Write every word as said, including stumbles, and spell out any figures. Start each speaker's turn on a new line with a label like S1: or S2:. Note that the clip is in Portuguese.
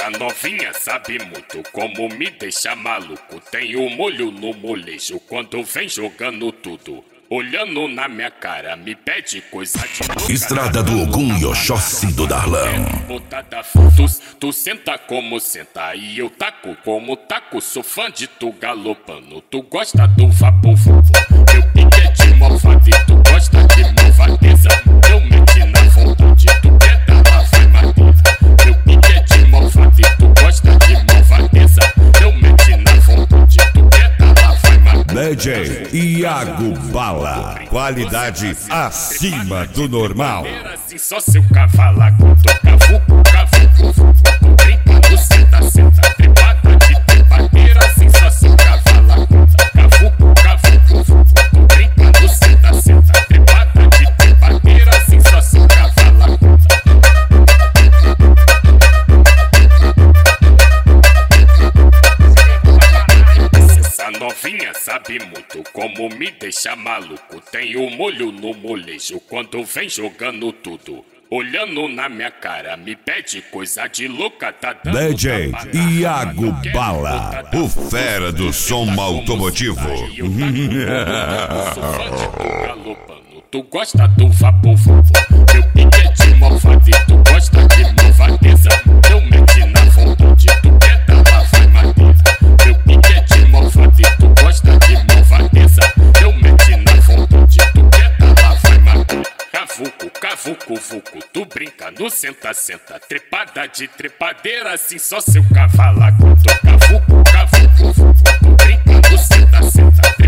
S1: Essa novinha sabe muito como me deixa maluco. Tem o molho no molejo quando vem jogando tudo. Olhando na minha cara, me pede coisa de louca.
S2: Estrada do Ogum e Oxóssi do Darlão.
S1: Tu, tu senta como senta e eu taco como taco. Sou fã de tu galopando, tu gosta do vapor. Meu pique é de malvado e tu gosta de malvadeza. Eu meti na vontade, tu quer dar lá, vai madeira. Meu pique é de malvado e tu gosta de malvadeza. Eu meti na vontade, tu quer dar lá, vai madeira.
S2: D J Iago Bala, qualidade acima do normal.
S1: Assim só seu cavalaco, tô cavuco, cavuco, vuco. Tô brincando, senta, senta, trepada de trepadeira. Assim só seu cavalaco, cavuco, cavuco, vuco. Tô brincando, senta, senta, trepada de trepadeira. Assim só seu cavalaco. Essa novinha sabe muito como me deixa maluco. Tem o molho no molejo quando vem jogando tudo. Olhando na minha cara, me pede coisa de louca, tá dando
S2: D J Iago Bala, o fera do som automotivo.
S1: Tu gosta do vapor, meu pique é de malvado e tu gosta de malvadeza. Eu meti na vontade, tu quer dar lá, vai madeira. Meu pique é de malvado e tu gosta de malvadeza. Eu meti na vontade, tu quer dar lá, vai madeira. Cavuco, cavuco, vuco, tu brinca no senta, senta. Trepada de trepadeira, assim só seu cavalaco. Tô cavuco, cavuco, vuco, tu brinca no senta, senta.